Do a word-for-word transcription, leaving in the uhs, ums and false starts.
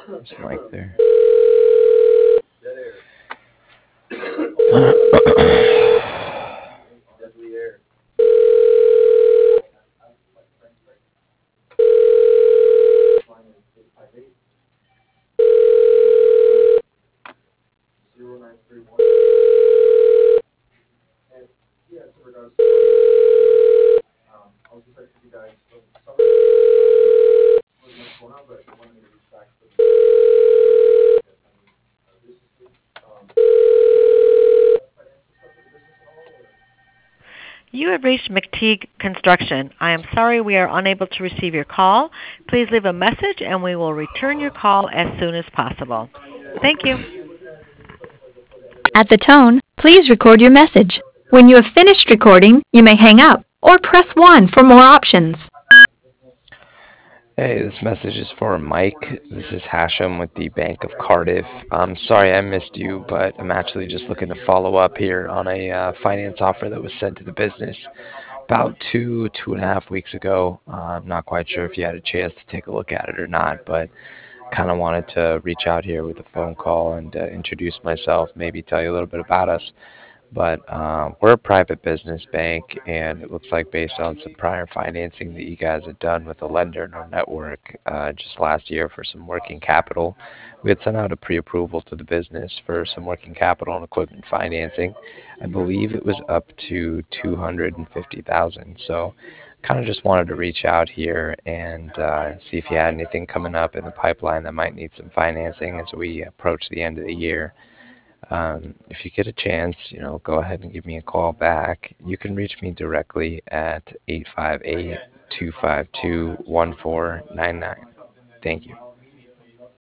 There's Mike there. You have reached McTeague Construction. I am sorry we are unable to receive your call. Please leave a message and we will return your call as soon as possible. Thank you. At the tone, please record your message. When you have finished recording, you may hang up or press one for more options. Hey, this message is for Mike. This is Hashem with the Bank of Cardiff. I'm sorry I missed you, but I'm actually just looking to follow up here on a uh, finance offer that was sent to the business about two, two and a half weeks ago. Uh, I'm not quite sure if you had a chance to take a look at it or not, but kind of wanted to reach out here with a phone call and uh, introduce myself, maybe tell you a little bit about us. But uh, we're a private business bank, and it looks like based on some prior financing that you guys had done with a lender in our network uh, just last year for some working capital, we had sent out a pre-approval to the business for some working capital and equipment financing. I believe it was up to two hundred fifty thousand dollars. So kind of just wanted to reach out here and uh, see if you had anything coming up in the pipeline that might need some financing as we approach the end of the year. Um, if you get a chance, you know, go ahead and give me a call back. You can reach me directly at eight five eight, two five two, one four nine nine. Thank you.